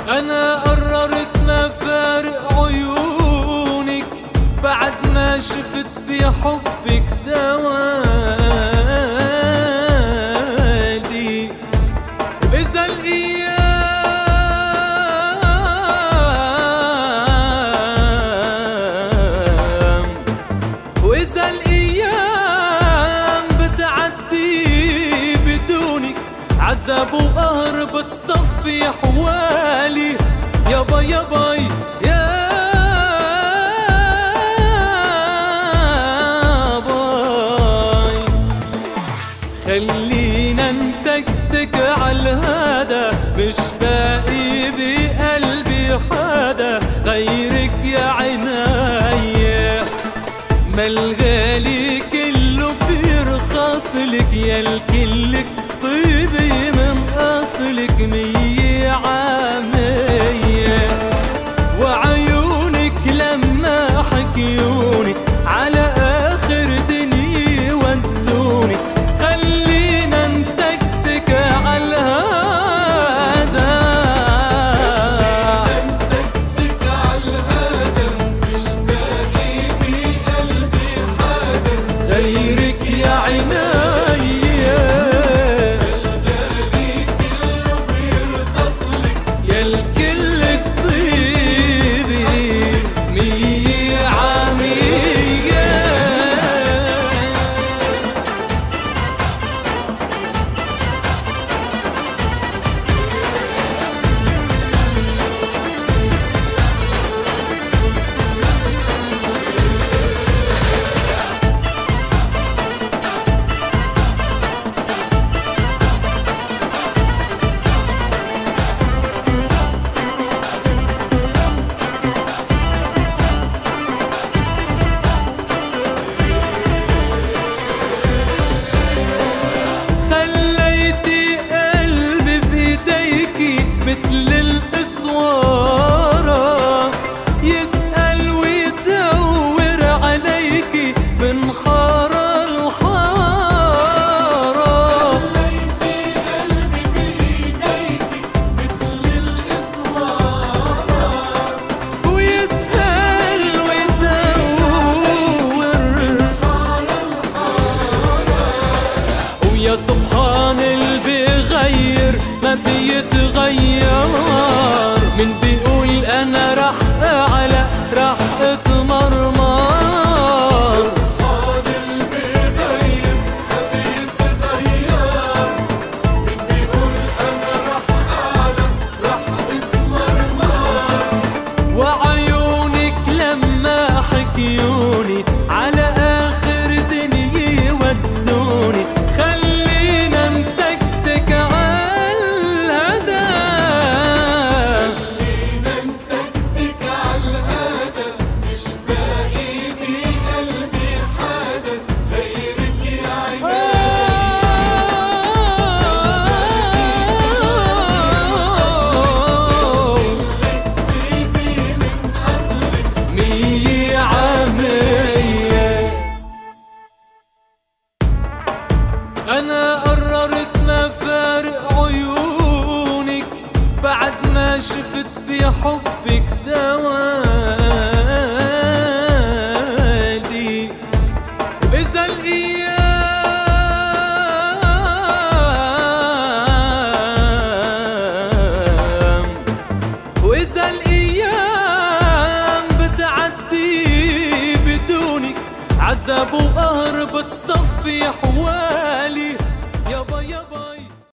أنا قررت ما فارق عيونك بعد ما شفت بحبك دوالي. وإذا الأيام بتعدي بدونك عذاب وقهر بتصفي حوالي. يابا يابا يا باي، خلينا نتكتك عالهذا، مش باقي بقلبي حدا غيرك يا عناية. ما الغالي كله بيرخصلك، يا الكلك طيبي من أصلك مية عامية. وعيونك لما حكيوني على آخر دنيا ودوني. خلينا نتكتك عالهذا، نتكتك عالهذا، مش باقي بقلبي حدا غيرك يا عناية. الغالي كله بيرخصلك، يا الكلك طيبي مية عامية. مثل الإسوارة يسأل ويدور عليكي من خارة الحارة. خليتي قلبي بإيديكي مثل الإسوارة، ويسأل ويدور من خارة الحارة. ويا سبحان اللي بيغير ما بيتغير، من بيقول أنا رح أعلى رح أتمرمر. سبحان اللي بيغير ما بيتغير، من بيقول أنا رح أعلى رح أتمرمر. وعيونك لما حكيوني على آخر دنيا ودوني. خلينا نتكتك أنا قررت ما فارق عيونك بعد ما شفت بحبك دوالي. وإذا الأيام بتعدي بدونك عذاب وقهر بتصفي حوالي. يابا يابا